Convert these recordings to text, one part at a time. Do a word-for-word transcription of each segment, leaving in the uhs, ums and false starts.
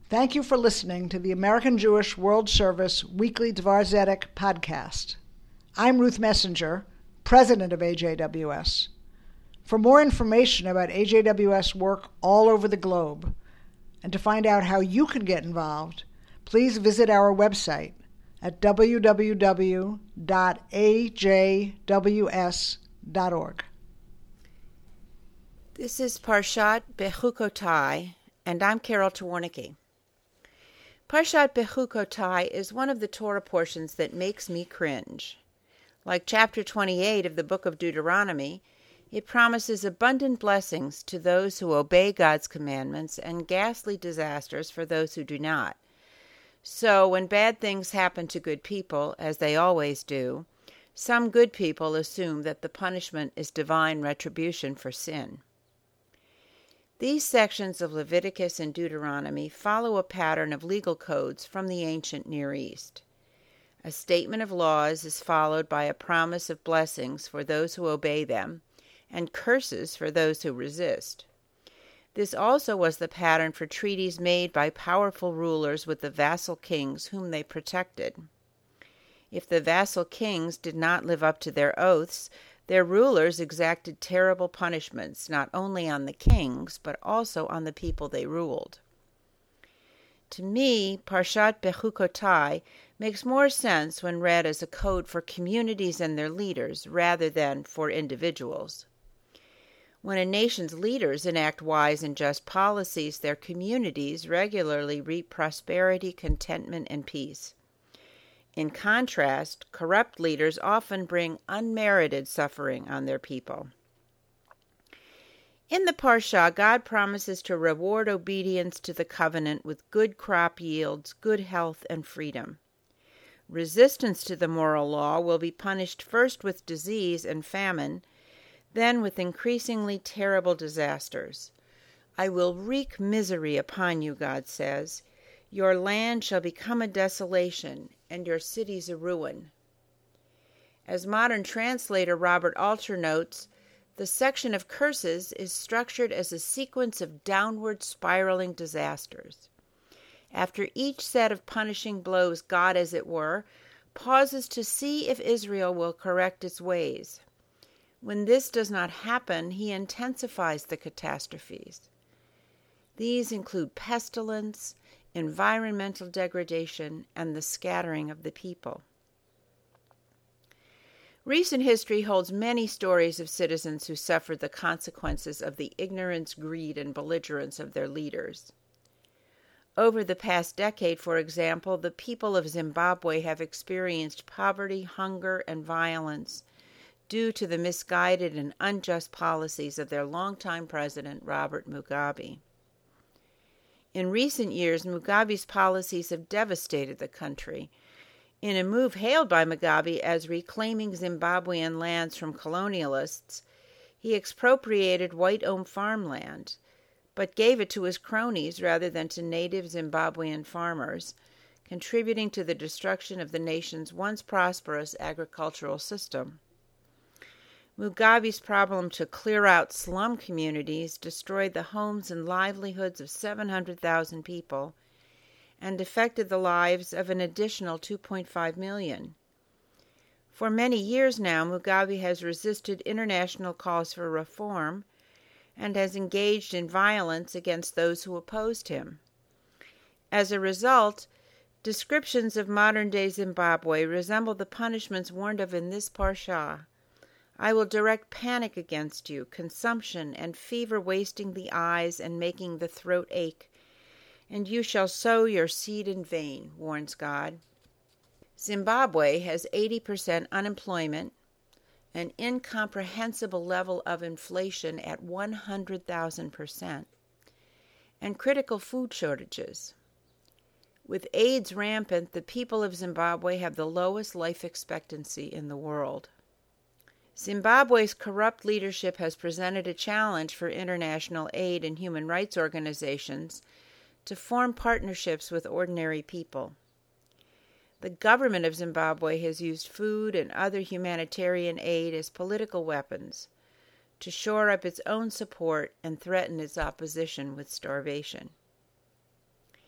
Thank you for listening to the American Jewish World Service Weekly Dvar Zedek podcast. I'm Ruth Messenger, president of A J W S. For more information about A J W S work all over the globe, and to find out how you can get involved, please visit our website at w w w dot a j w s dot org. This is Parshat Bechukotai, and I'm Carol Twarnicki. Parshat Bechukotai is one of the Torah portions that makes me cringe. Like chapter twenty-eight of the book of Deuteronomy, it promises abundant blessings to those who obey God's commandments and ghastly disasters for those who do not. So when bad things happen to good people, as they always do, some good people assume that the punishment is divine retribution for sin. These sections of Leviticus and Deuteronomy follow a pattern of legal codes from the ancient Near East. A statement of laws is followed by a promise of blessings for those who obey them, and curses for those who resist. This also was the pattern for treaties made by powerful rulers with the vassal kings whom they protected. If the vassal kings did not live up to their oaths, their rulers exacted terrible punishments not only on the kings, but also on the people they ruled. To me, Parshat Bechukotai makes more sense when read as a code for communities and their leaders rather than for individuals. When a nation's leaders enact wise and just policies, their communities regularly reap prosperity, contentment, and peace. In contrast, corrupt leaders often bring unmerited suffering on their people. In the Parsha, God promises to reward obedience to the covenant with good crop yields, good health, and freedom. Resistance to the moral law will be punished first with disease and famine, then with increasingly terrible disasters. I will wreak misery upon you, God says. Your land shall become a desolation, and your cities a ruin. As modern translator Robert Alter notes, the section of curses is structured as a sequence of downward spiraling disasters. After each set of punishing blows, God, as it were, pauses to see if Israel will correct its ways. When this does not happen, he intensifies the catastrophes. These include pestilence, environmental degradation, and the scattering of the people. Recent history holds many stories of citizens who suffered the consequences of the ignorance, greed, and belligerence of their leaders. Over the past decade, for example, the people of Zimbabwe have experienced poverty, hunger, and violence due to the misguided and unjust policies of their longtime president, Robert Mugabe. In recent years, Mugabe's policies have devastated the country. In a move hailed by Mugabe as reclaiming Zimbabwean lands from colonialists, he expropriated white-owned farmland, but gave it to his cronies rather than to native Zimbabwean farmers, contributing to the destruction of the nation's once prosperous agricultural system. Mugabe's problem to clear out slum communities destroyed the homes and livelihoods of seven hundred thousand people and affected the lives of an additional two point five million. For many years now, Mugabe has resisted international calls for reform and has engaged in violence against those who opposed him. As a result, descriptions of modern-day Zimbabwe resemble the punishments warned of in this parsha. I will direct panic against you, consumption and fever wasting the eyes and making the throat ache, and you shall sow your seed in vain, warns God. Zimbabwe has eighty percent unemployment, an incomprehensible level of inflation at one hundred thousand percent, and critical food shortages. With AIDS rampant, the people of Zimbabwe have the lowest life expectancy in the world. Zimbabwe's corrupt leadership has presented a challenge for international aid and human rights organizations to form partnerships with ordinary people. The government of Zimbabwe has used food and other humanitarian aid as political weapons to shore up its own support and threaten its opposition with starvation.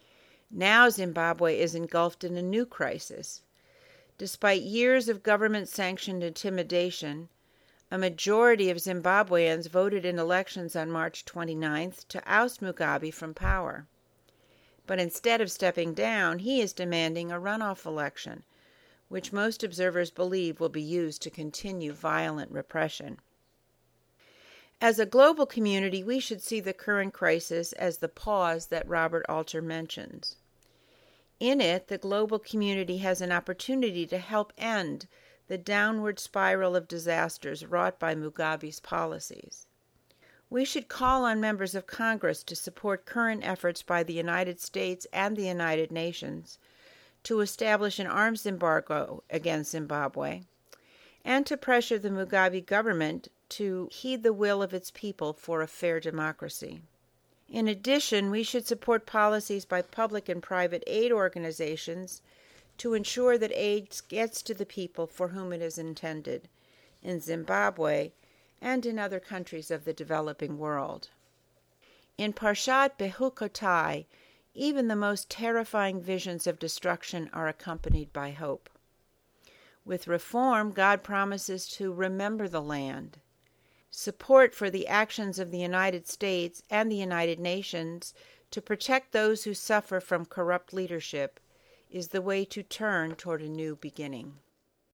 Now Zimbabwe is engulfed in a new crisis. Despite years of government-sanctioned intimidation, a majority of Zimbabweans voted in elections on March twenty-ninth to oust Mugabe from power. But instead of stepping down, he is demanding a runoff election, which most observers believe will be used to continue violent repression. As a global community, we should see the current crisis as the pause that Robert Alter mentions. In it, the global community has an opportunity to help end the downward spiral of disasters wrought by Mugabe's policies. We should call on members of Congress to support current efforts by the United States and the United Nations to establish an arms embargo against Zimbabwe, and to pressure the Mugabe government to heed the will of its people for a fair democracy. In addition, we should support policies by public and private aid organizations to ensure that aid gets to the people for whom it is intended, in Zimbabwe and in other countries of the developing world. In Parshat Behukotai, even the most terrifying visions of destruction are accompanied by hope. With reform, God promises to remember the land. Support for the actions of the United States and the United Nations to protect those who suffer from corrupt leadership is the way to turn toward a new beginning.